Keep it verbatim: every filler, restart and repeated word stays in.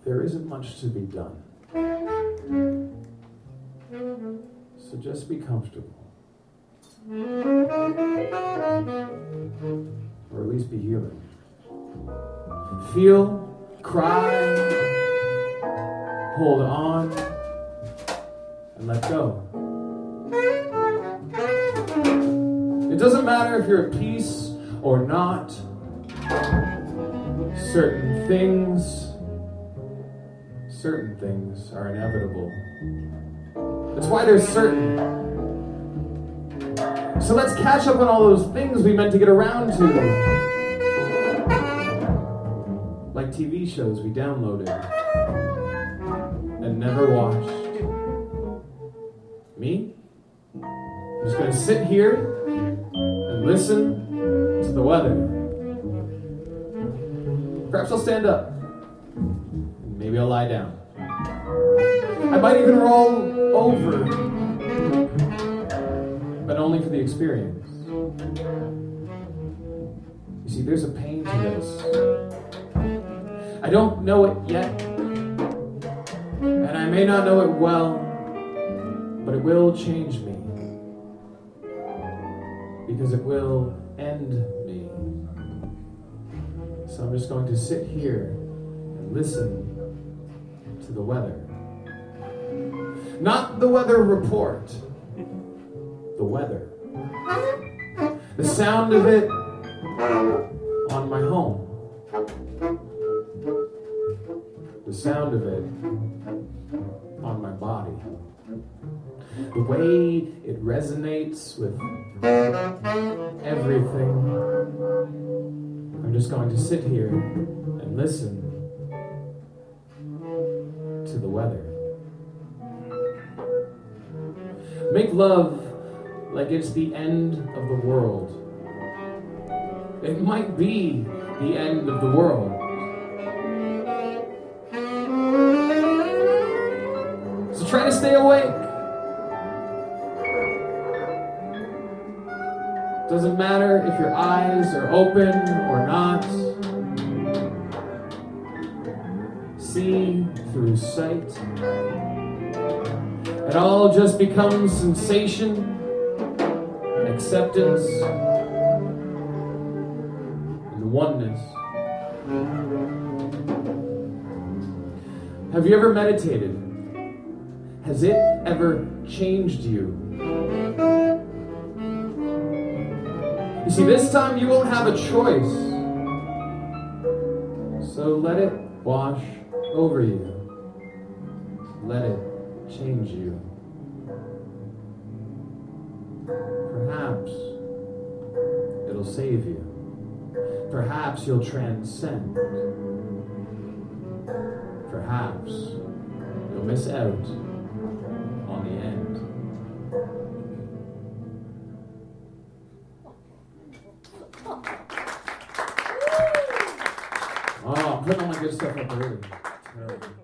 there isn't much to be done. So just be comfortable. Or at least be human. Feel, cry, hold on, and let go. It doesn't matter if you're at peace or not. Certain things, certain things are inevitable. That's why they're certain. So let's catch up on all those things we meant to get around to. Like T V shows we downloaded and never watched. Me? I'm just gonna sit here and listen to the weather. Perhaps I'll stand up. And maybe I'll lie down. I might even roll over. But only for the experience. You see, there's a pain to this. I don't know it yet. And I may not know it well. But it will change me. Because it will end me. So I'm just going to sit here and listen to the weather. Not the weather report. The weather. The sound of it on my home. The sound of it on my body. The way it resonates with everything. I'm just going to sit here and listen to the weather. Make love like it's the end of the world. It might be the end of the world. So try to stay awake. Doesn't matter if your eyes are open or not. See through sight. It all just becomes sensation, acceptance, and oneness. Have you ever meditated? Has it ever changed you? You see, this time you won't have a choice. So let it wash over you. Let it change you. Perhaps it'll save you. Perhaps you'll transcend. Perhaps you'll miss out on the end. Oh, I'm putting all my good stuff up early. Terrible.